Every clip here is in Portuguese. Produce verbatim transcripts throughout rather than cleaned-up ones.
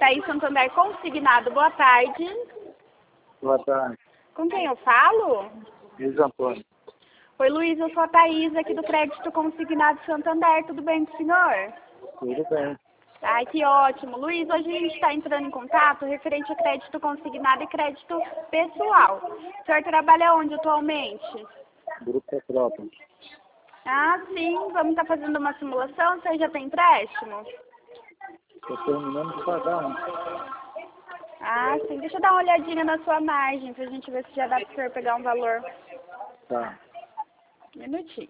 Thaís Santander Consignado, boa tarde. Boa tarde. Com quem eu falo? Luiz Antônio. Oi, Luiz, eu sou a Thaís, aqui do Crédito Consignado Santander. Tudo bem com o senhor? Tudo bem. Ai, que ótimo. Luiz, hoje a gente está entrando em contato referente a crédito consignado e crédito pessoal. O senhor trabalha onde atualmente? Grupo Petrópolis. Ah, sim. Vamos estar fazendo uma simulação. O senhor já tem empréstimo? Estou terminando de pagar um. Ah, sim. Deixa eu dar uma olhadinha na sua margem pra gente ver se já dá para o senhor pegar um valor. Tá. Um minutinho.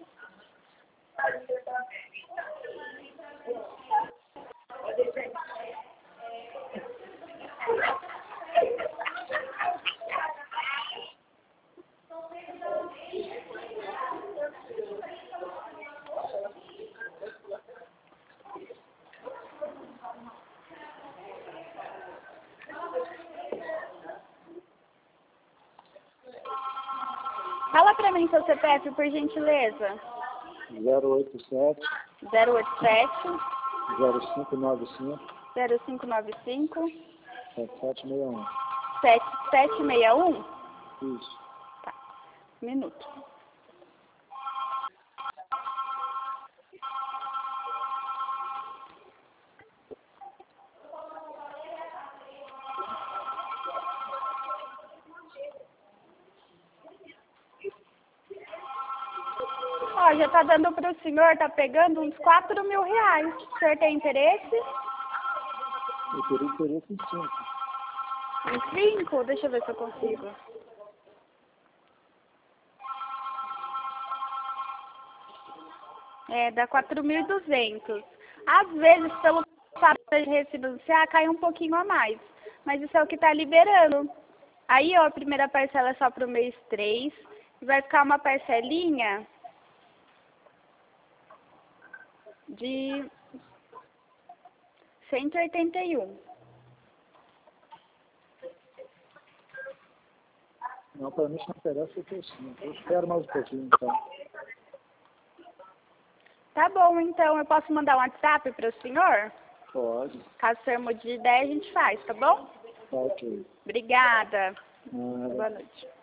Fala pra mim seu C P F, por gentileza. zero oito sete, zero oito sete, zero cinco nove cinco, zero cinco nove cinco, sete sete seis um. sete sete seis um? Isso. Tá. Um minuto. Ó, já tá dando pro senhor, tá pegando uns quatro mil reais. O senhor tem interesse? Eu teria interesse em cinco. Em cinco? Deixa eu ver se eu consigo. É, dá quatro mil e duzentos. Às vezes, pelo fato de refinanciar, cai um pouquinho a mais. Mas isso é o que tá liberando. Aí, ó, a primeira parcela é só pro mês três. E vai ficar uma parcelinha de cento e oitenta e um. Não, para mim, se não interessa, eu tenho cinco. Eu espero mais um pouquinho, então. Tá bom, então. Eu posso mandar um WhatsApp para o senhor? Pode. Caso o senhor mude de ideia, a gente faz, tá bom? Tá ok. Obrigada. Ah, Boa noite.